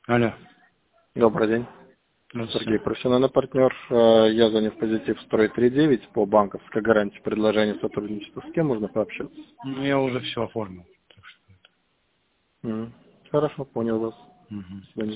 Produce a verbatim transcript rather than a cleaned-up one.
Алло. Добрый день. Здравствуйте. Сергей, профессиональный партнер. Э, Я звоню в позитив сто три девять по банковской гарантии предложения сотрудничества. С кем можно пообщаться? Ну, я уже все оформил. Так что это. М, Хорошо, понял вас. Угу. До свидания.